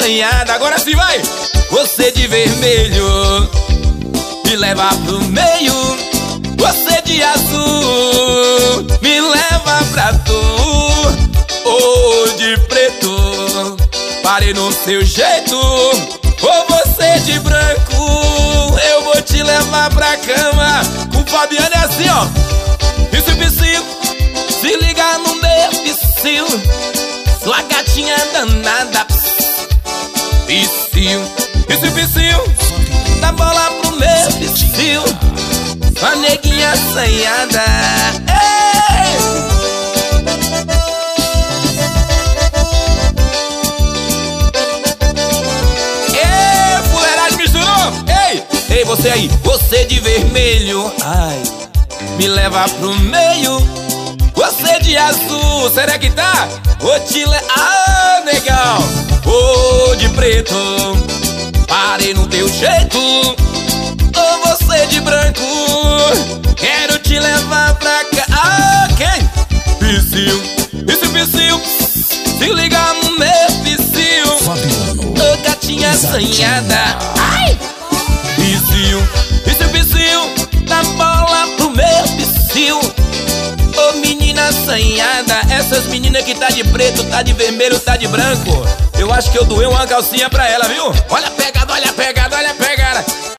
assanhada. Agora sim vai! Você de vermelho me leva pro meio, você de azul me leva pra tu. Ou de preto, pare no seu jeito. Ou você de branco, eu vou te levar pra cama. Com Fabiano é assim, ó. Isso e psiu, se liga no meu psiu. Sua gatinha danada, psiu. Isso e psiu, dá bola pro meu psiu. Sua neguinha assanhada. Ei! Ei, você aí, você de vermelho, ai, me leva pro meio. Você de azul, será que tá? Ô Tile, ah, legal. Ô de preto, parei no teu jeito. Ô você de branco, quero te levar pra cá. Ah, quem? Psiu, isso psiu, se liga no meu psiu. Ô gatinha assanhada, ai! Psiu, isso psiu, dá bola pro meu psiu. Ô menina assanhada, essas meninas que tá de preto, tá de vermelho, tá de branco, eu acho que eu doei uma calcinha pra ela, viu? Olha a pegada, olha a pegada, olha a pegada.